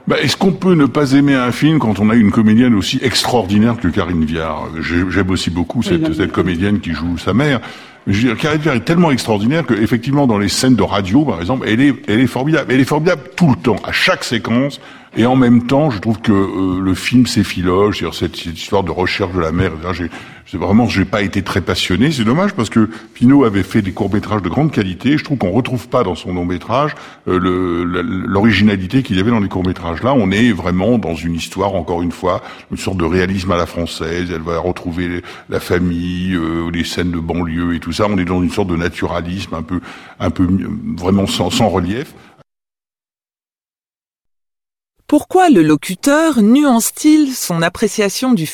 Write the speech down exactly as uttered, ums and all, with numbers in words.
Bah, est-ce qu'on peut ne pas aimer un film quand on a une comédienne aussi extraordinaire que Karine Viard? J'aime aussi beaucoup cette, oui, cette comédienne qui joue sa mère. Je veux dire, Karine Viard est tellement extraordinaire que, effectivement, dans les scènes de radio, par exemple, elle est, elle est formidable. Elle est formidable tout le temps, à chaque séquence. Et en même temps, je trouve que euh, le film s'effiloche, c'est-à-dire cette, cette histoire de recherche de la mère. J'ai, j'ai vraiment, j'ai pas été très passionné. C'est dommage parce que Pinault avait fait des courts-métrages de grande qualité. Je trouve qu'on retrouve pas dans son long-métrage euh, le, l'originalité qu'il y avait dans les courts-métrages. Là, on est vraiment dans une histoire, encore une fois, une sorte de réalisme à la française. Elle va retrouver la famille, euh, les scènes de banlieue et tout ça. On est dans une sorte de naturalisme un peu, un peu vraiment sans, sans relief. Pourquoi le locuteur nuance-t-il son appréciation du film ?